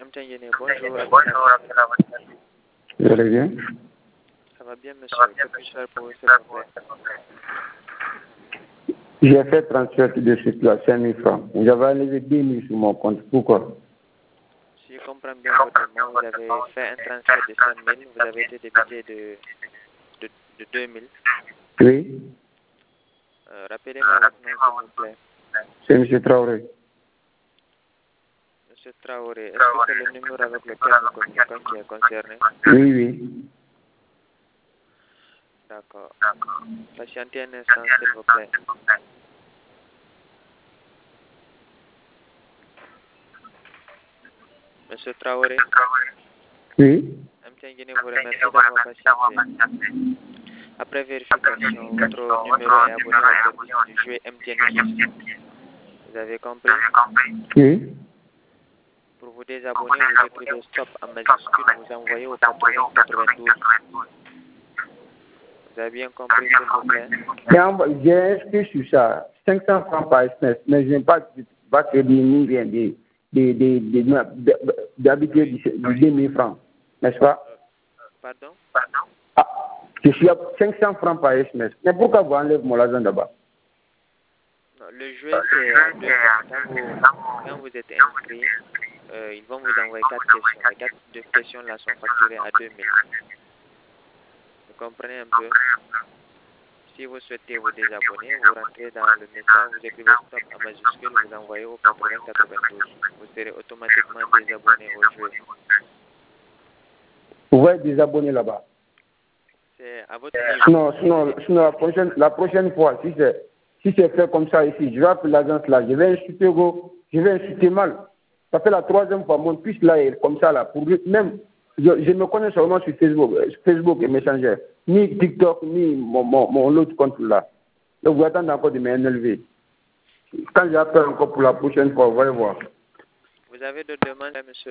Bonjour. Vous allez bien? Ça va bien, monsieur. Que puis-je faire pour vous, s'il vous plaît? J'ai fait transfert de circulation 5 000 francs. Vous avez enlevé 10 000 sur mon compte. Pourquoi? Si je comprends bien votre mot, vous avez fait un transfert de 5 000, vous avez été débité de 2 000. Oui? Rappelez-moi votre nom, s'il vous plaît. C'est M. Traoré. Monsieur Traoré, est-ce que c'est le numéro avec lequel nous communiquons qui est concerné? Oui, oui. D'accord. Patientez un instant, s'il vous plaît. Monsieur Traoré, Oui? MTN vous remercie d'avoir patienté. Après vérification, votre numéro est abonné au service du jeu MTN Kiss. Vous avez compris? Oui? Pour vous désabonner, vous écrivez stop en majuscule, vous envoyez au 8092. Vous avez bien compris, s'il vous plaît? J'ai inscrit sur ça 500 francs par SMS, mais je n'ai pas crédit ni rien d'habitude du 2 000 francs, n'est-ce pas? Pardon? Ah, je suis à 500 francs par SMS. Mais pourquoi vous enlevez mon argent d'abord? Non, le jeu, c'est à 2 000. Quand vous êtes inscrit, ils vont vous envoyer 4 questions. Les 4 questions-là sont facturées à 2 000. Vous comprenez un peu? Si vous souhaitez vous désabonner, vous rentrez dans le message, vous écrivez stop en majuscule, vous envoyez au 8092. Vous serez automatiquement désabonné au jeu. Vous pouvez être désabonné là-bas. C'est à votre niveau. Sinon la prochaine fois, si c'est fait comme ça ici, je vais appeler l'agence là, je vais insulter mal. Ça fait la 3e fois, mon fils là est comme ça là. Même, je me connais seulement sur Facebook et Messenger. Ni TikTok, ni mon autre compte là. Donc vous attendez encore de m'énerver. Quand j'appelle encore pour la prochaine fois, vous allez voir. Vous avez d'autres demandes, monsieur?